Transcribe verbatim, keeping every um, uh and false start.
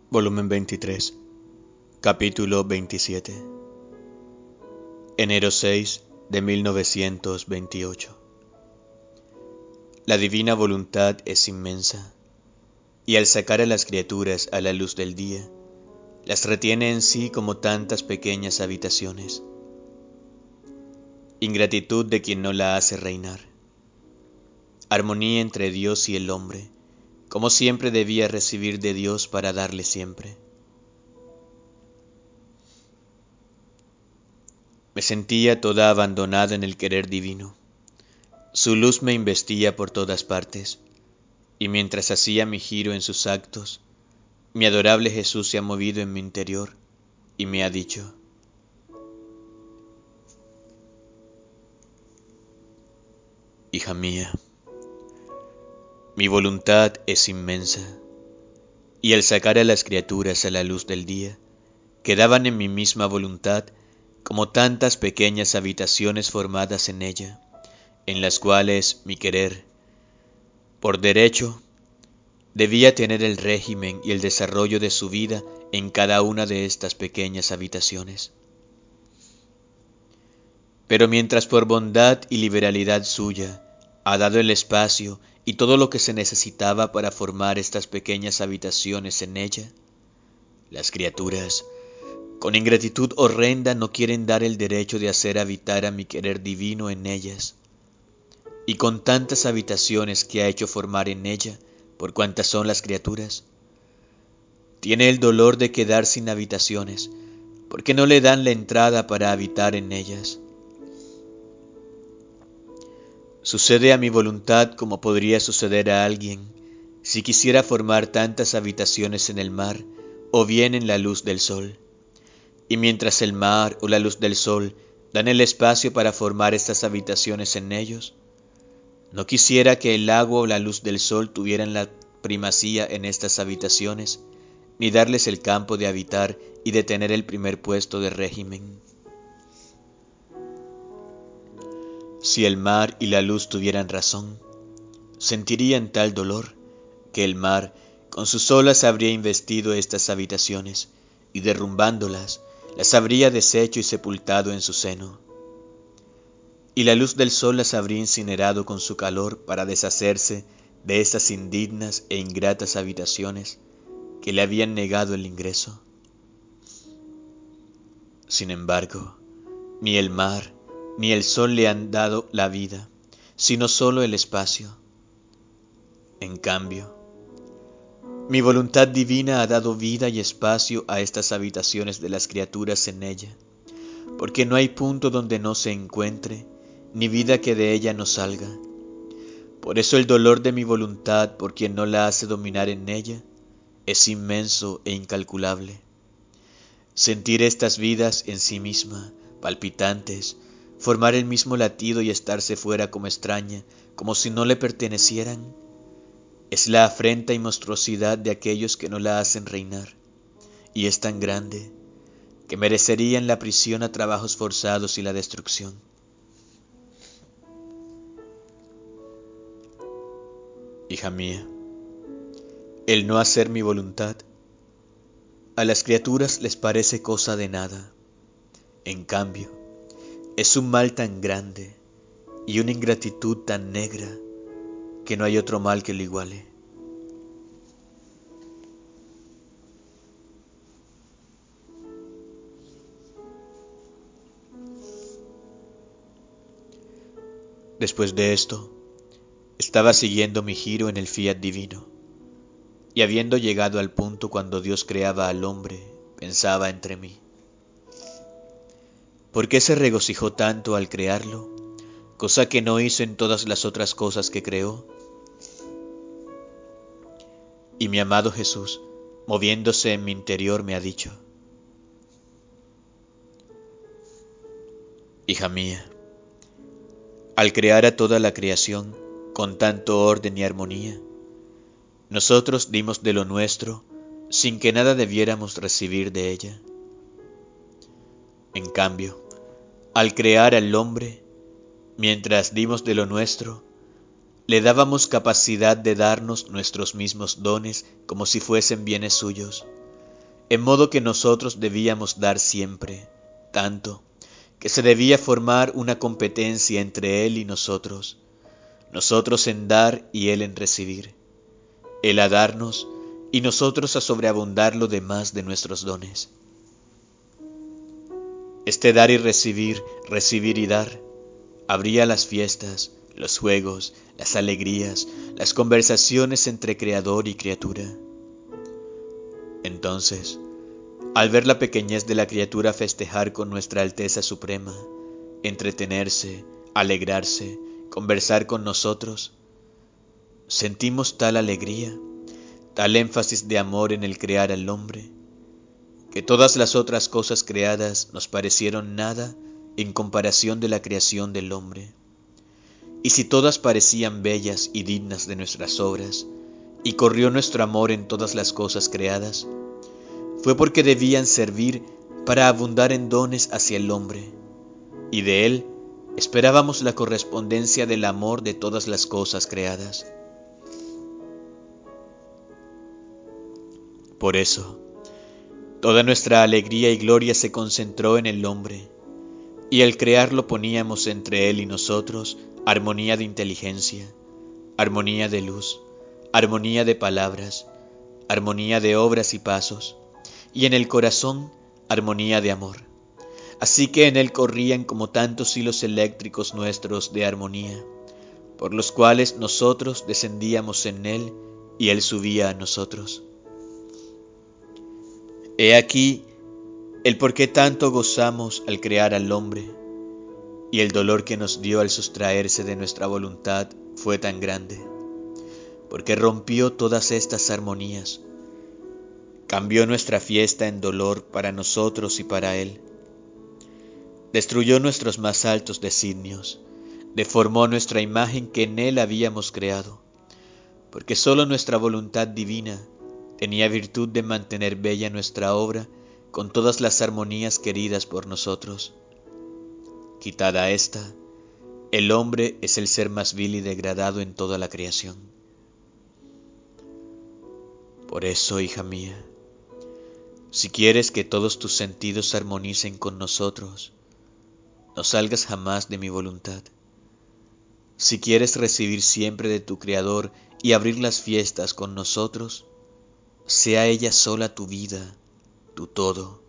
Volumen veintitrés, capítulo veintisiete. Enero seis de mil novecientos veintiocho. La divina voluntad es inmensa, y al sacar a las criaturas a la luz del día, las retiene en sí como tantas pequeñas habitaciones. Ingratitud de quien no la hace reinar. Armonía entre Dios y el hombre, como siempre debía recibir de Dios para darle siempre. Me sentía toda abandonada en el querer divino. Su luz me investía por todas partes, y mientras hacía mi giro en sus actos, mi adorable Jesús se ha movido en mi interior y me ha dicho: hija mía, mi voluntad es inmensa, y al sacar a las criaturas a la luz del día, quedaban en mi misma voluntad como tantas pequeñas habitaciones formadas en ella, en las cuales mi querer, por derecho, debía tener el régimen y el desarrollo de su vida en cada una de estas pequeñas habitaciones. Pero mientras por bondad y liberalidad suya ha dado el espacio y todo lo que se necesitaba para formar estas pequeñas habitaciones en ella, las criaturas, con ingratitud horrenda, no quieren dar el derecho de hacer habitar a mi querer divino en ellas. Y con tantas habitaciones que ha hecho formar en ella, por cuantas son las criaturas, tiene el dolor de quedar sin habitaciones, porque no le dan la entrada para habitar en ellas. Sucede a mi voluntad como podría suceder a alguien si quisiera formar tantas habitaciones en el mar o bien en la luz del sol. Y mientras el mar o la luz del sol dan el espacio para formar estas habitaciones en ellos, no quisiera que el agua o la luz del sol tuvieran la primacía en estas habitaciones, ni darles el campo de habitar y de tener el primer puesto de régimen. Si el mar y la luz tuvieran razón, sentirían tal dolor que el mar con sus olas habría investido estas habitaciones y derrumbándolas, las habría deshecho y sepultado en su seno. Y la luz del sol las habría incinerado con su calor para deshacerse de estas indignas e ingratas habitaciones que le habían negado el ingreso. Sin embargo, ni el mar ni el sol le han dado la vida, sino solo el espacio. En cambio, mi voluntad divina ha dado vida y espacio a estas habitaciones de las criaturas en ella, porque no hay punto donde no se encuentre, ni vida que de ella no salga. Por eso el dolor de mi voluntad por quien no la hace dominar en ella es inmenso e incalculable. Sentir estas vidas en sí misma, palpitantes, formar el mismo latido y estarse fuera como extraña, como si no le pertenecieran, es la afrenta y monstruosidad de aquellos que no la hacen reinar, y es tan grande que merecerían la prisión a trabajos forzados y la destrucción. Hija mía, el no hacer mi voluntad a las criaturas les parece cosa de nada. En cambio, es un mal tan grande y una ingratitud tan negra que no hay otro mal que lo iguale. Después de esto, estaba siguiendo mi giro en el fiat divino, y habiendo llegado al punto cuando Dios creaba al hombre, pensaba entre mí: ¿por qué se regocijó tanto al crearlo, cosa que no hizo en todas las otras cosas que creó? Y mi amado Jesús, moviéndose en mi interior, me ha dicho: hija mía, al crear a toda la creación con tanto orden y armonía, nosotros dimos de lo nuestro sin que nada debiéramos recibir de ella. En cambio, al crear al hombre, mientras dimos de lo nuestro, le dábamos capacidad de darnos nuestros mismos dones como si fuesen bienes suyos, en modo que nosotros debíamos dar siempre, tanto que se debía formar una competencia entre Él y nosotros, nosotros en dar y Él en recibir, Él a darnos y nosotros a sobreabundar lo demás de nuestros dones. Este dar y recibir, recibir y dar, abría las fiestas, los juegos, las alegrías, las conversaciones entre creador y criatura. Entonces, al ver la pequeñez de la criatura festejar con nuestra Alteza Suprema, entretenerse, alegrarse, conversar con nosotros, sentimos tal alegría, tal énfasis de amor en el crear al hombre, que todas las otras cosas creadas nos parecieron nada en comparación de la creación del hombre. Y si todas parecían bellas y dignas de nuestras obras, y corrió nuestro amor en todas las cosas creadas, fue porque debían servir para abundar en dones hacia el hombre, y de él esperábamos la correspondencia del amor de todas las cosas creadas. Por eso, toda nuestra alegría y gloria se concentró en el hombre, y al crearlo poníamos entre él y nosotros armonía de inteligencia, armonía de luz, armonía de palabras, armonía de obras y pasos, y en el corazón armonía de amor. Así que en él corrían como tantos hilos eléctricos nuestros de armonía, por los cuales nosotros descendíamos en él y él subía a nosotros. He aquí el por qué tanto gozamos al crear al hombre, y el dolor que nos dio al sustraerse de nuestra voluntad fue tan grande, porque rompió todas estas armonías, cambió nuestra fiesta en dolor para nosotros y para él, destruyó nuestros más altos designios, deformó nuestra imagen que en él habíamos creado, porque sólo nuestra voluntad divina tenía virtud de mantener bella nuestra obra con todas las armonías queridas por nosotros. Quitada esta, el hombre es el ser más vil y degradado en toda la creación. Por eso, hija mía, si quieres que todos tus sentidos se armonicen con nosotros, no salgas jamás de mi voluntad. Si quieres recibir siempre de tu Creador y abrir las fiestas con nosotros, sea ella sola tu vida, tu todo,